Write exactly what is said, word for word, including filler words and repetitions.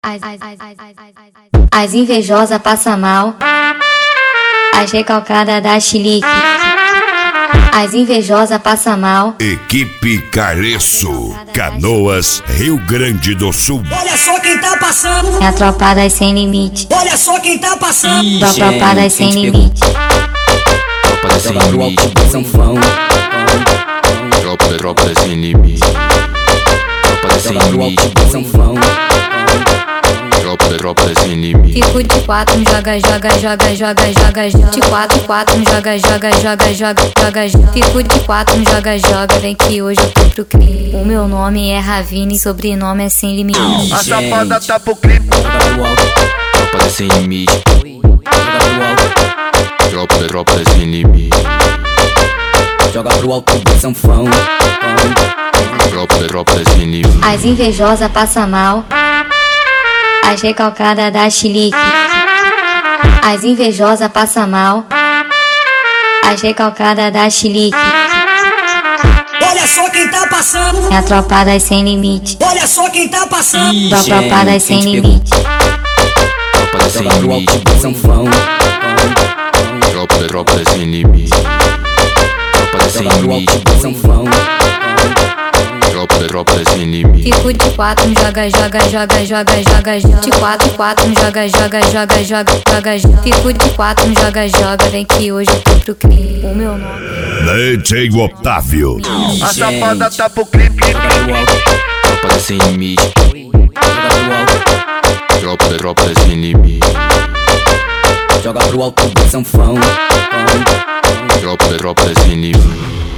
As, as, as, as, as invejosas passa mal, as recalcadas da chilique. As invejosas passa mal. Equipe Careço, Canoas, Rio Grande do Sul. Olha só quem tá passando. É a tropa das sem limite. Olha só quem tá passando. Ih, da tropa das sem limite. Tropa das sem limite. Tropa, tropa das sem limite. Tropa das sem limite. Tropa, tropa das sem limite. Fico de quatro, joga, joga, joga, joga, joga, joga. De quatro, quatro, joga, joga, joga, joga, joga, joga. Fico de quatro, joga, joga. Vem que hoje eu tô pro crime. O meu nome é Ravine, sobrenome é sem limite. A safada tá pro crime. Tropa das sem limite. Tropa, tropa das sem limite. Joga pro alto do sanfão. Tropa, tropa das sem limite. As invejosas passa mal, as recalcadas da chilique. As invejosas passa mal, as recalcadas da chilique. Olha só quem tá passando. É a tropa das sem limite. Olha só quem tá passando. Da tropa das sem limite. Tropa das sem Joga pro limite. alto do sanfão. Tropa, tropa das sem limite. Tropa das sem Joga pro limite. alto do sanfão. Tropa, tropa das sem limite. Fico de quatro, joga, joga, joga, joga, joga, joga. De quatro, quatro, joga, joga, joga, joga, joga, joga. Fico de quatro, joga, joga. Vem que hoje eu tô pro crime. O meu nome D J Otávio. A safada tá pro crime. Tropa das sem limite. Tropa, tropa das sem limite. Joga pro alto do sanfão. Tropa, tropa das sem limite.